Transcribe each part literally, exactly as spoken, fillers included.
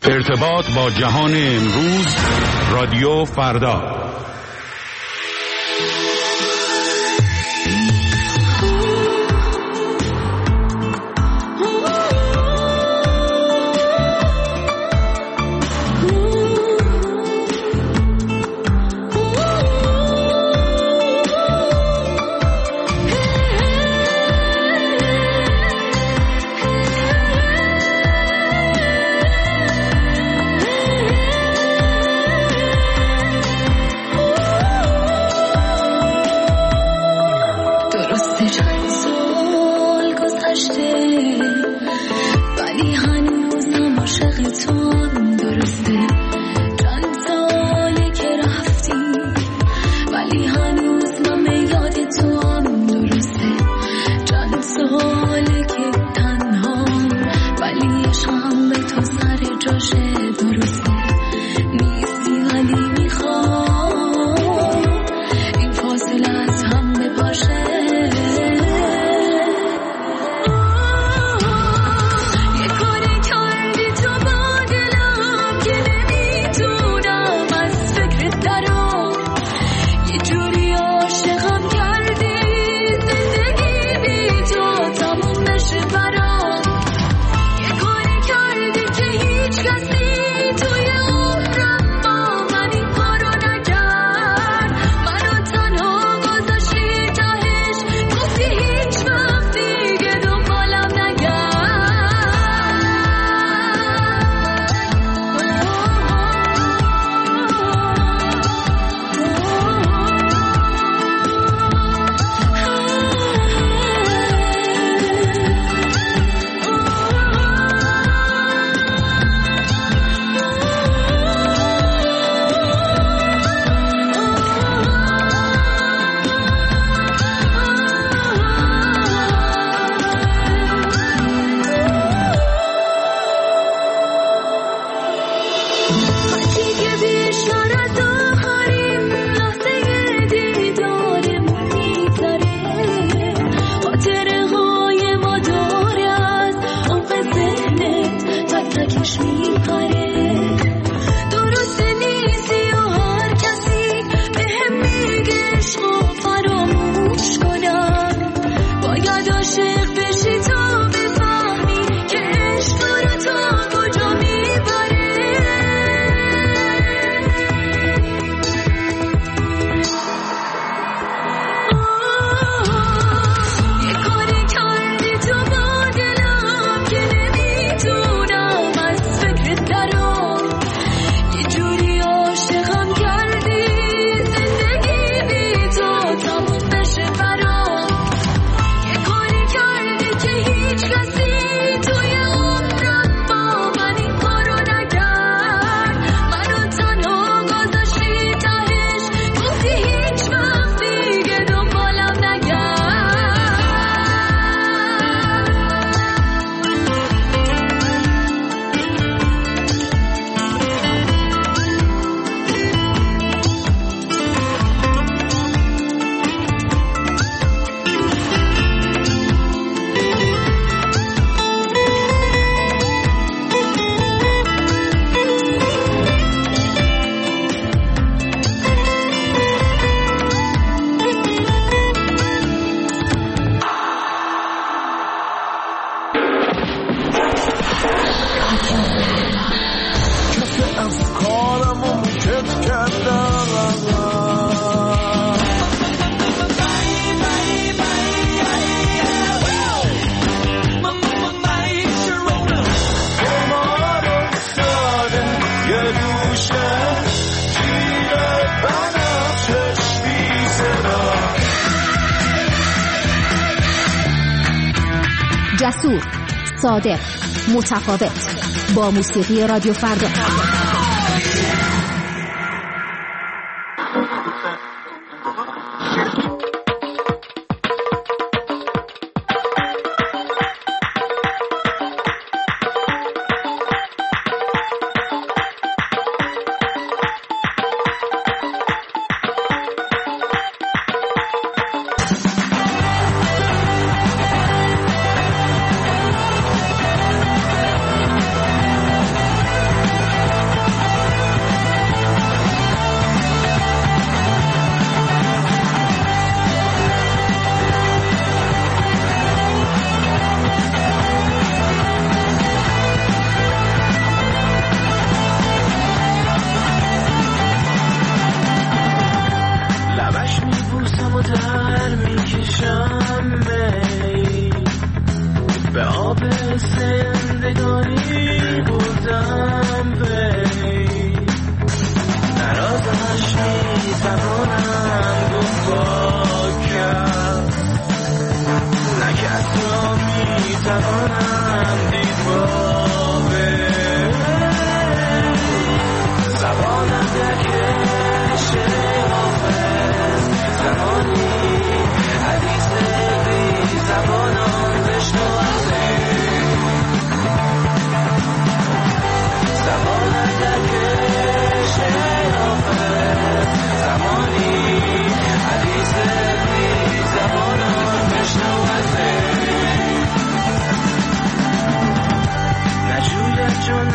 ارتباط با جهان امروز، رادیو فردا. جسور، صادق، متفاوت، با موسیقی رادیو فردا.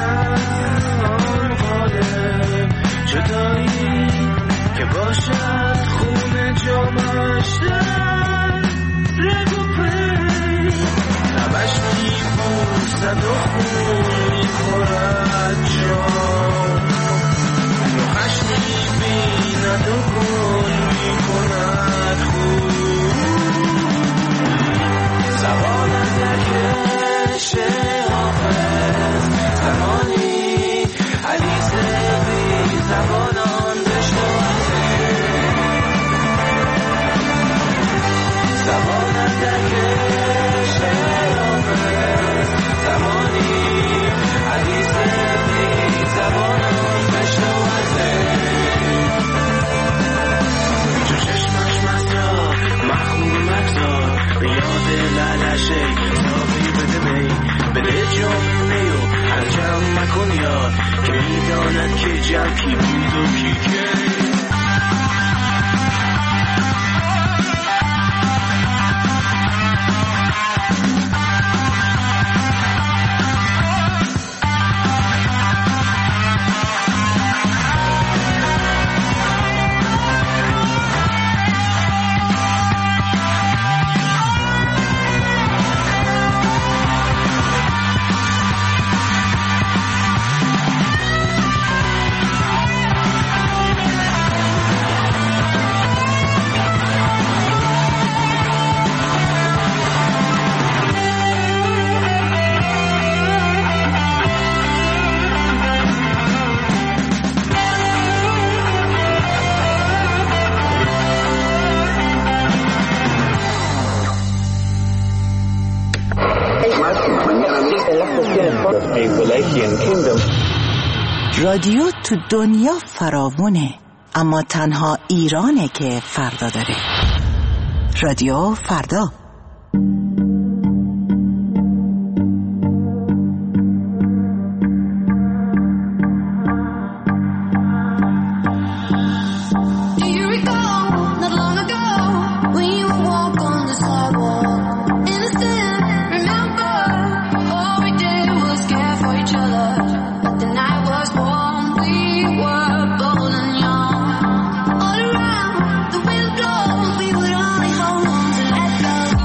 آن قالب جدایی که باشد خون جامش در رگو پی لبش میبوسد و خون میخورد جام روحش میبیند و گل میکند خون زبانم در کشه حافظ زمانی حدیث بی زبانان بشنوده زبانم در کشه حافظ زمانی حدیث بی زبانان بشنوده چو چشمش مزدار مخمور مکدار به یاد لالشه صافی بده می بده جام میو هر جمع مکن یاد که میداند که جمع کی بود و کی کی رادیو تو دنیا فراوونه، اما تنها ایرانه که فردا داره. رادیو فردا. All around, the wind blows, we would only hold on to let go.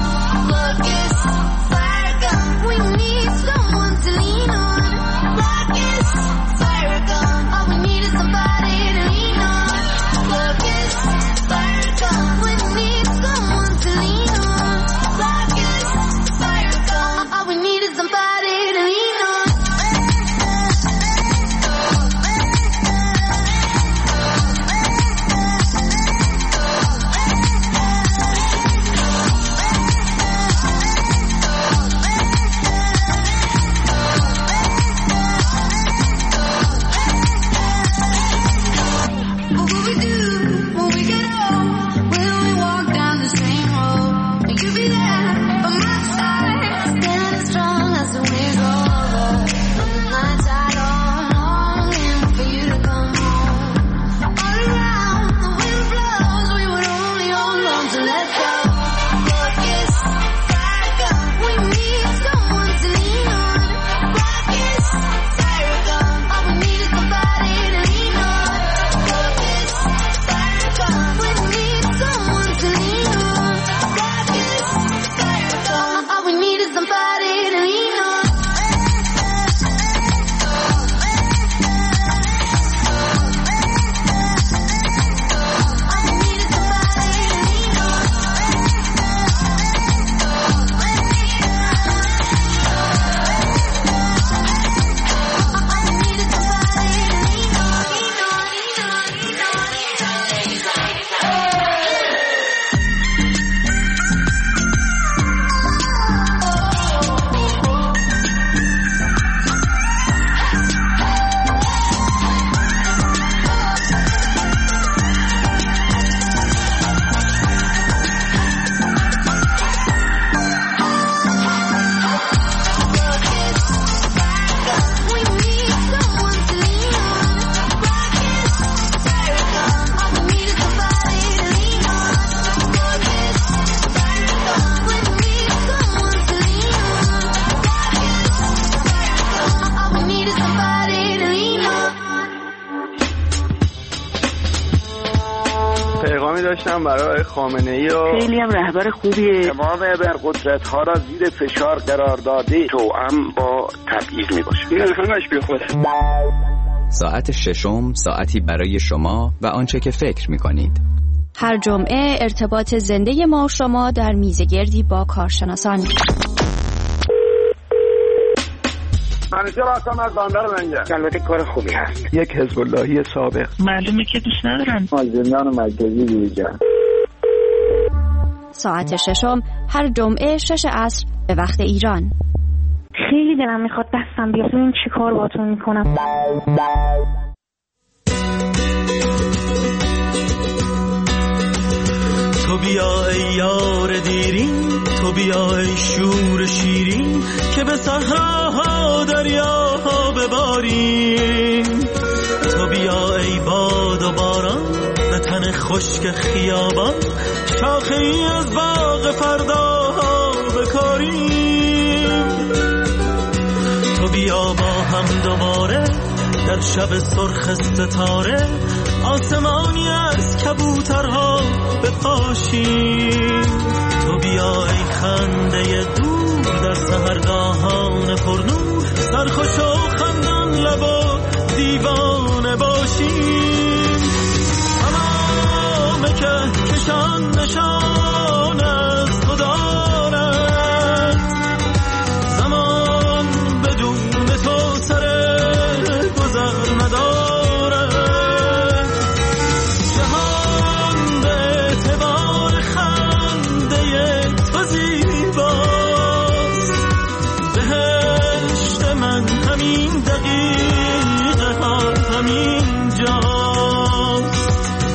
پیامی داشتم برای خامنه‌ای و خیلی هم رهبر خوبیه. تمام ابرقدرت‌ها را زیر فشار قرار داده، توأم با تبعیض میباشه. این همش بیخوده. ساعت ششم ساعتی برای شما و آنچه که فکر می‌کنید. هر جمعه ارتباط زنده ما و شما در میزگردی با کارشناسان. منیجر هستم از بندر منجر. البته کار خوبی هست. یک حزب اللهی سابق. معلومه که دوست ندارن. زندان مرکزی بیرجن. ساعت ششم هر جمعه شش عصر به وقت ایران. خیلی دلم میخواد دستم بیاد ببین چی کار باهاتون میکنم. تو بیا ای یار دیرین، تو بیا ای شور شیرین، که به صحراها دریاها بباریم. تو بیا ای باد و باران، به تن خشک خیابان، شاخه ای از باغ فرداها بکاریم. تو بیا با هم دوباره در شب سرخ ستاره، آسمانی از کبوترها بپاشیم. تو بیا ای خنده دور در سحرگاهان پرنور، سرخوش و خندان لب و دیوانه باشیم. تمام که کشان نشان از تو دارد، زمان بدون تو سر گذر ندارد. جهان به اعتبار خنده تو زیباست، بهشت من همین دقیقه ها همین جاست.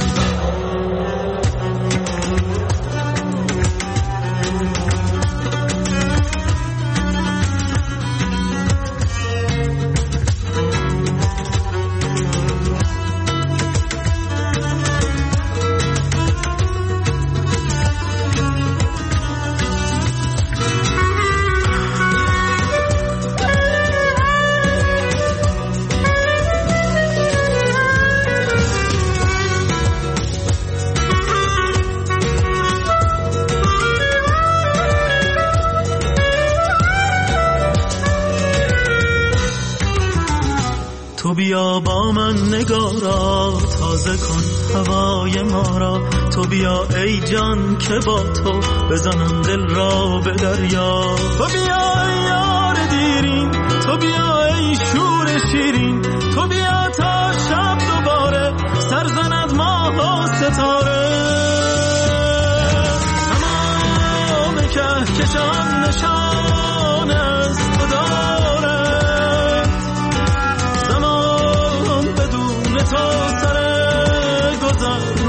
تو بیا با من نگارا، تازه کن هوای ما را. تو بیا ای جان که با تو بزنم دل را به دریا. تو بیا ای یار دیرین، تو بیا ای شور شیرین، تو بیا تا شب دوباره سر زند ماه و ستاره. تمام کهکشان نشان از تو دارد، زمان بدون تو سر گذر